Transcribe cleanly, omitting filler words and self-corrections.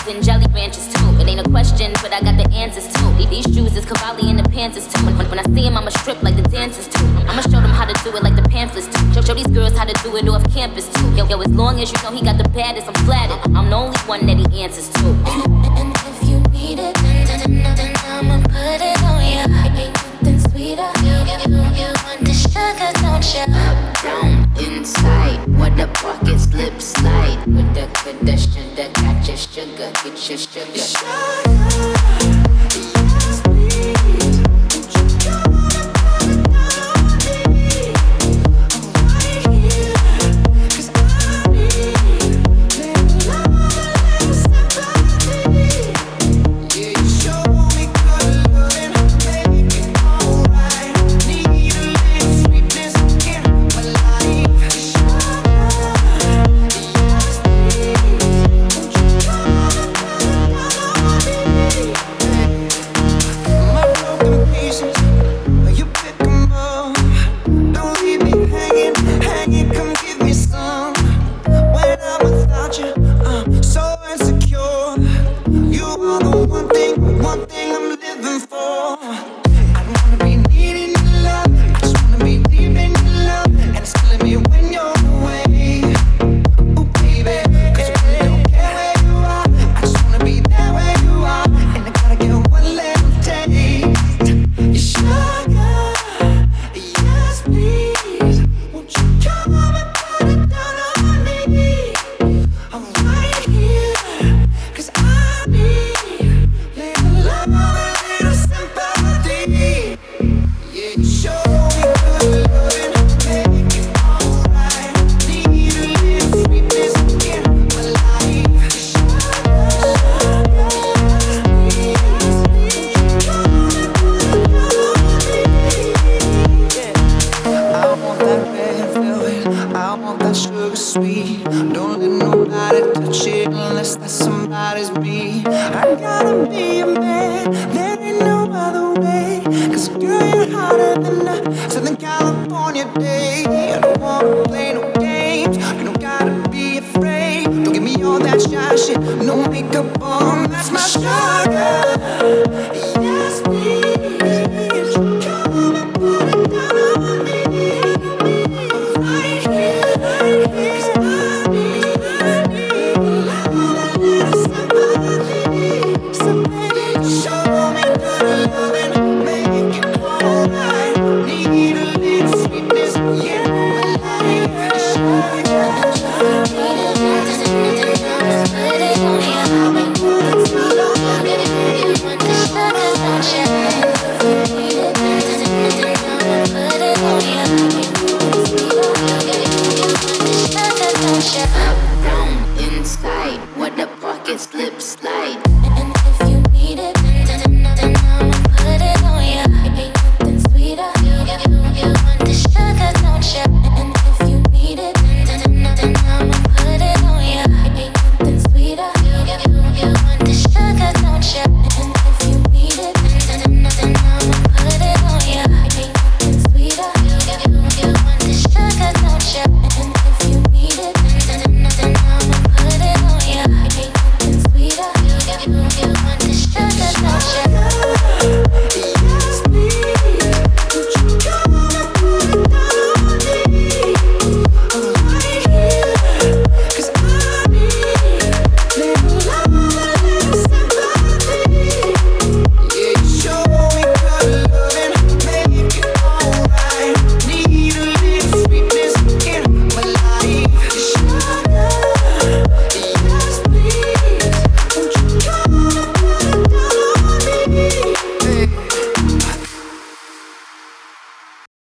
Benjis and Jelly Ranches too. It ain't a question, but I got the answers too. These shoes is Cavalli and the Panthers too. When I see them, I'ma strip like the dancers too. I'ma show them how to do it like the pamphlets too. Show these girls how to do it off campus too. Yo, as long as you know he got the baddest, I'm flattered. I'm the only one that he answers to. And if you need it, then I'ma put it on ya. Ain't nothing sweeter. You want the sugar, don't ya? Up, down, inside. What the pocket slip slide. With the shoulda got your sugar, get your sugar. Up, down, inside. What the pocket slip slide.